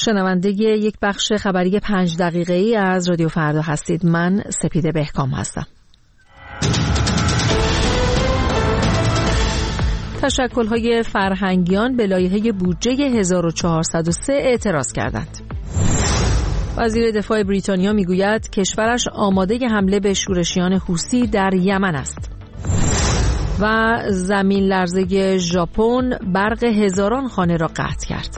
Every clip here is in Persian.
شنونده یک بخش خبری 5 دقیقه‌ای از رادیو فردا هستید. من سپیده بهکام هستم. تشکل‌های فرهنگیان به لایحه بودجه 1403 اعتراض کردند. وزیر دفاع بریتانیا میگوید کشورش آماده حمله به شورشیان حوثی در یمن است. و زمین لرزه ژاپن برق هزاران خانه را قطع کرد.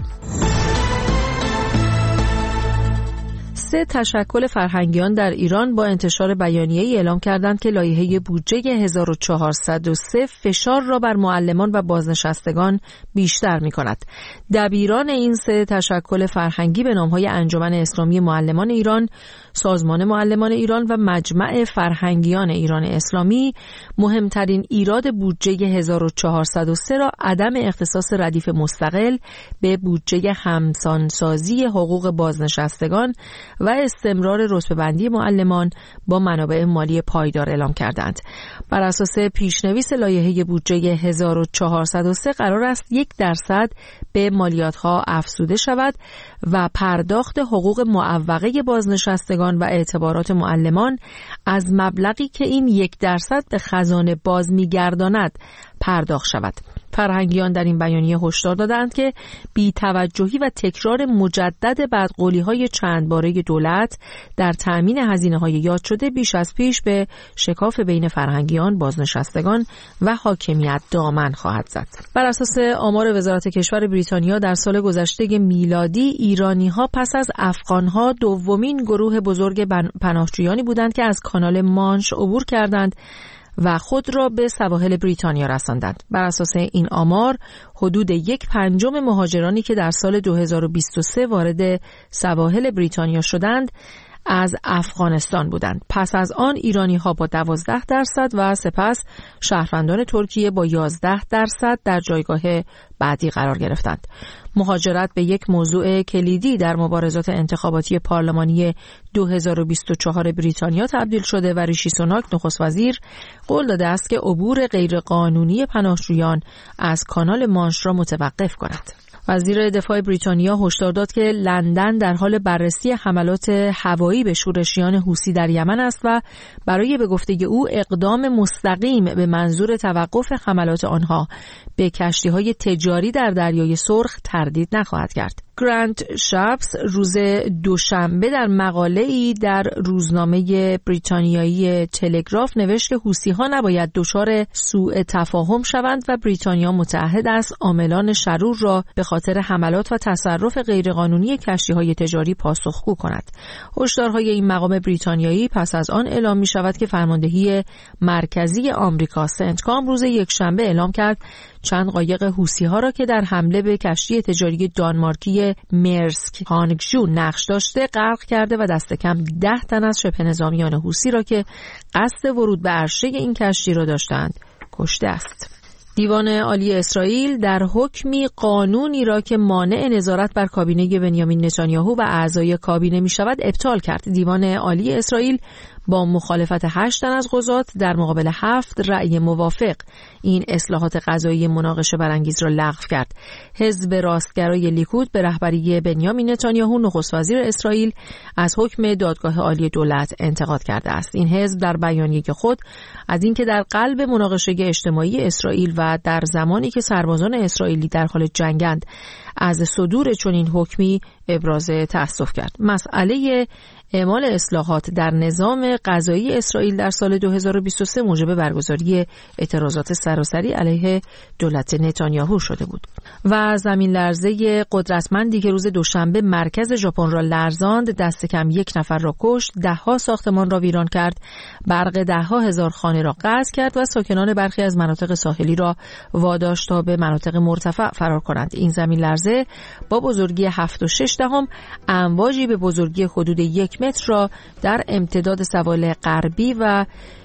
3 تشکل فرهنگیان در ایران با انتشار بیانیه‌ای اعلام کردند که لایحه بودجه 1403 فشار را بر معلمان و بازنشستگان بیشتر می‌کند. دبیران این 3 تشکل فرهنگی به نام‌های انجمن اسلامی معلمان ایران، سازمان معلمان ایران و مجمع فرهنگیان ایران اسلامی مهمترین ایراد بودجه 1403 را عدم اختصاص ردیف مستقل به بودجه همسانسازی حقوق بازنشستگان و استمرار رتبه‌بندی معلمان با منابع مالی پایدار اعلام کردند. بر اساس پیشنویس لایحه بودجه 1403 قرار است 1% به مالیات‌ها افزوده شود و پرداخت حقوق معوقه بازنشستگان و اعتبارات معلمان از مبلغی که این 1% به خزانه باز می‌گرداند پرداخت شود. فرهنگیان در این بیانیه هشدار دادند که بی‌توجهی و تکرار مجدد بدقولی‌های چند باره دولت در تأمین هزینه‌های یاد شده بیش از پیش به شکاف بین فرهنگیان، بازنشستگان و حاکمیت دامن خواهد زد. بر اساس آمار وزارت کشور بریتانیا در سال گذشته میلادی ایرانی‌ها پس از افغان‌ها دومین گروه بزرگ پناهجویانی بودند که از کانال مانش عبور کردند و خود را به سواحل بریتانیا رساندند. بر اساس این آمار حدود 1/5 مهاجرانی که در سال 2023 وارد سواحل بریتانیا شدند از افغانستان بودند. پس از آن ایرانی‌ها با 12% و سپس شهروندان ترکیه با 11% در جایگاه بعدی قرار گرفتند. مهاجرت به یک موضوع کلیدی در مبارزات انتخاباتی پارلمانی 2024 بریتانیا تبدیل شده و ریشی سوناک نخست وزیر قول داده است که عبور غیرقانونی پناهجویان از کانال مانش را متوقف کند. وزیر دفاع بریتانیا هشدار داد که لندن در حال بررسی حملات هوایی به شورشیان حوثی در یمن است و برای به گفته او اقدام مستقیم به منظور توقف حملات آنها به کشتی‌های تجاری در دریای سرخ تردید نخواهد کرد. گرانت شاپس روز دوشنبه در مقاله‌ای در روزنامه بریتانیایی تلگراف نوشت که حوثی‌ها نباید دچار سوء تفاهم شوند و بریتانیا متعهد است عاملان شرور را به خاطر حملات و تصرف غیرقانونی کشتی‌های تجاری پاسخگو کند. هشدارهای این مقام بریتانیایی پس از آن اعلام می‌شود که فرماندهی مرکزی آمریکا سنتکام روز یکشنبه اعلام کرد چند قایق حوثی‌ها را که در حمله به کشتی تجاری دانمارکی مرسک هانگجو نقش داشته غرق کرده و دست کم 10 تن از شبه نظامیان حوثی را که قصد ورود به عرشه این کشتی را داشتند کشته است. دیوان عالی اسرائیل در حکمی قانونی را که مانع نظارت بر کابینه بنیامین نتانیاهو و اعضای کابینه می شود ابطال کرد. دیوان عالی اسرائیل با مخالفت 8 تن از قضات در مقابل 7 رأی موافق این اصلاحات قضایی مناقشه برانگیز را لغو کرد. حزب راستگرای لیکود به رهبری بنیامین نتانیاهو نخست وزیر اسرائیل از حکم دادگاه عالی دولت انتقاد کرده است. این حزب در بیانیه خود از اینکه در قلب مناقشه اجتماعی اسرائیل و در زمانی که سربازان اسرائیلی در حال جنگند از صدور چنین حکمی ابراز تأسف کرد. مسئله اعمال اصلاحات در نظام قضایی اسرائیل در سال 2023 موجب برگزاری اعتراضات سراسری علیه دولت نتانیاهو شده بود. و زمین لرزه قدرتمندی که روز دوشنبه مرکز ژاپن را لرزاند دست کم 1 نفر را کشت، 10 ساختمان را ویران کرد، برق 10,000 خانه را قطع کرد و ساکنان برخی از مناطق ساحلی را واداشت تا به مناطق مرتفع فرار کنند. این زمین لرزه با بزرگی 7.6 امواجی به بزرگی حدود 1 متر را در امتداد سواحل غربی و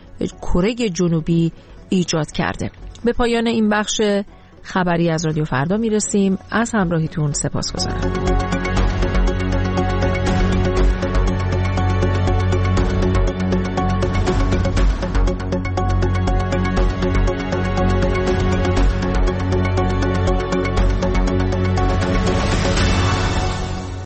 کره جنوبی ایجاد کرده. به پایان این بخش خبری از رادیو فردا میرسیم. از همراهیتون سپاسگزارم.